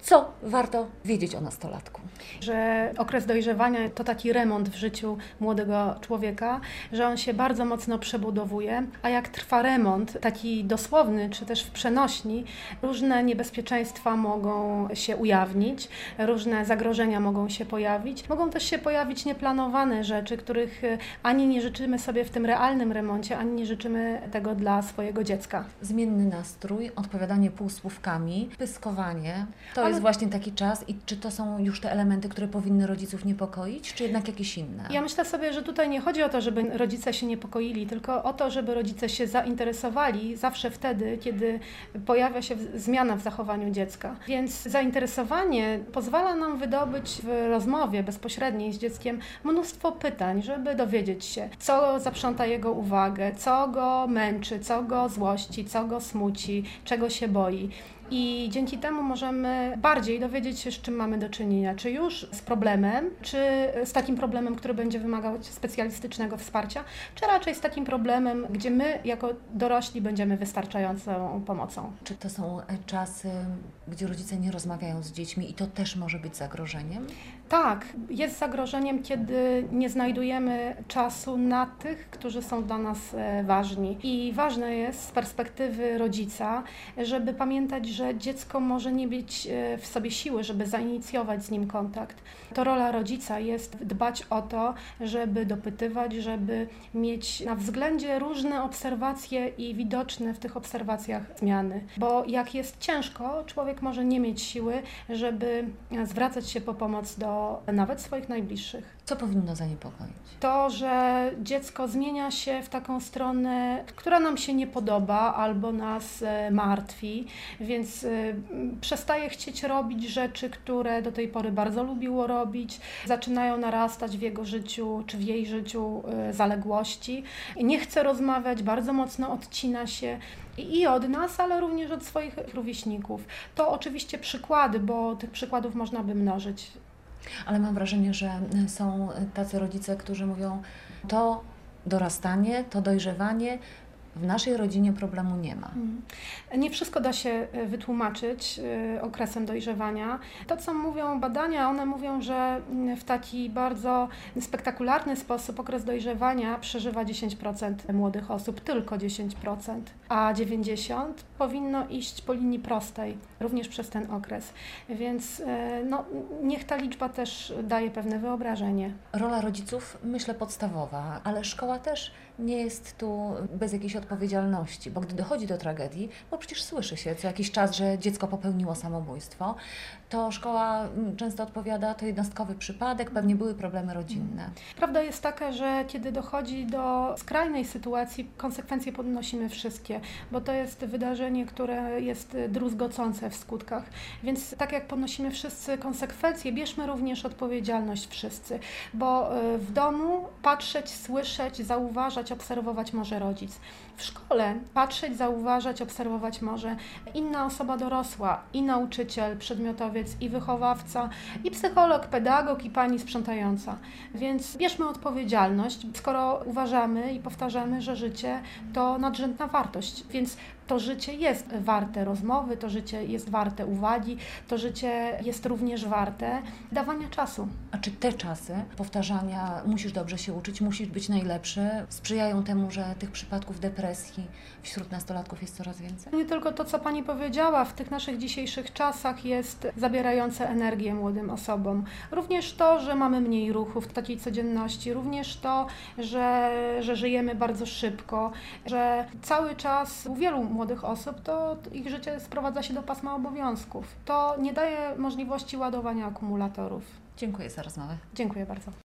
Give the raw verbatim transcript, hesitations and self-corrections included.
Co warto wiedzieć o nastolatku? Że okres dojrzewania to taki remont w życiu młodego człowieka, że on się bardzo mocno przebudowuje, a jak trwa remont, taki dosłowny czy też w przenośni, różne niebezpieczeństwa mogą się ujawnić, różne zagrożenia mogą się pojawić. Mogą też się pojawić nieplanowane rzeczy, których ani nie życzymy sobie w tym realnym remoncie, ani nie życzymy tego dla swojego dziecka. Zmienny nastrój, odpowiadanie półsłówkami, pyskowanie. To Ale... jest właśnie taki czas i czy to są już te elementy, które powinny rodziców niepokoić, czy jednak jakieś inne? Ja myślę sobie, że tutaj nie chodzi o to, żeby rodzice się niepokoili, tylko o to, żeby rodzice się zainteresowali zawsze wtedy, kiedy pojawia się zmiana w zachowaniu dziecka. Więc zainteresowanie pozwala nam wydobyć w rozmowie bezpośredniej z dzieckiem mnóstwo pytań, żeby dowiedzieć się, co zaprząta jego uwagę, co go męczy, co go złości, co go smuci, czego się boi. I dzięki temu możemy bardziej dowiedzieć się, z czym mamy do czynienia. Czy już z problemem, czy z takim problemem, który będzie wymagał specjalistycznego wsparcia, czy raczej z takim problemem, gdzie my jako dorośli będziemy wystarczającą pomocą. Czy to są czasy, gdzie rodzice nie rozmawiają z dziećmi i to też może być zagrożeniem? Tak, jest zagrożeniem, kiedy nie znajdujemy czasu na tych, którzy są dla nas ważni. I ważne jest z perspektywy rodzica, żeby pamiętać, że dziecko może nie mieć w sobie siły, żeby zainicjować z nim kontakt. To rola rodzica jest dbać o to, żeby dopytywać, żeby mieć na względzie różne obserwacje i widoczne w tych obserwacjach zmiany. Bo jak jest ciężko, człowiek może nie mieć siły, żeby zwracać się po pomoc do nawet swoich najbliższych. Co powinno zaniepokoić? To, że dziecko zmienia się w taką stronę, która nam się nie podoba albo nas martwi, więc przestaje chcieć robić rzeczy, które do tej pory bardzo lubiło robić, zaczynają narastać w jego życiu czy w jej życiu zaległości. Nie chce rozmawiać, bardzo mocno odcina się i od nas, ale również od swoich rówieśników. To oczywiście przykłady, bo tych przykładów można by mnożyć. Ale mam wrażenie, że są tacy rodzice, którzy mówią, to dorastanie, to dojrzewanie, w naszej rodzinie problemu nie ma. Nie wszystko da się wytłumaczyć okresem dojrzewania. To, co mówią badania, one mówią, że w taki bardzo spektakularny sposób okres dojrzewania przeżywa dziesięć procent młodych osób, tylko dziesięć procent, a dziewięćdziesiąt procent powinno iść po linii prostej, również przez ten okres. Więc no, niech ta liczba też daje pewne wyobrażenie. Rola rodziców, myślę, podstawowa, ale szkoła też nie jest tu bez jakiejś odpowiedzialności, bo gdy dochodzi do tragedii, bo przecież słyszy się co jakiś czas, że dziecko popełniło samobójstwo, to szkoła często odpowiada, to jednostkowy przypadek, pewnie były problemy rodzinne. Prawda jest taka, że kiedy dochodzi do skrajnej sytuacji, konsekwencje podnosimy wszystkie, bo to jest wydarzenie, które jest druzgocące w skutkach. Więc tak jak ponosimy wszyscy konsekwencje, bierzmy również odpowiedzialność wszyscy, bo w domu patrzeć, słyszeć, zauważać, obserwować może rodzic. W szkole patrzeć, zauważać, obserwować może inna osoba dorosła, i nauczyciel, przedmiotowiec, i wychowawca, i psycholog, pedagog, i pani sprzątająca. Więc bierzmy odpowiedzialność, skoro uważamy i powtarzamy, że życie to nadrzędna wartość, więc to życie jest warte rozmowy, to życie jest warte uwagi, to życie jest również warte dawania czasu. A czy te czasy powtarzania, musisz dobrze się uczyć, musisz być najlepszy, sprzyjają temu, że tych przypadków depresji wśród nastolatków jest coraz więcej? Nie tylko to, co Pani powiedziała, w tych naszych dzisiejszych czasach jest zabierające energię młodym osobom. Również to, że mamy mniej ruchu w takiej codzienności, również to, że, że żyjemy bardzo szybko, że cały czas u wielu młodych osób to ich życie sprowadza się do pasma obowiązków. To nie daje możliwości ładowania akumulatorów. Dziękuję za rozmowę. Dziękuję bardzo.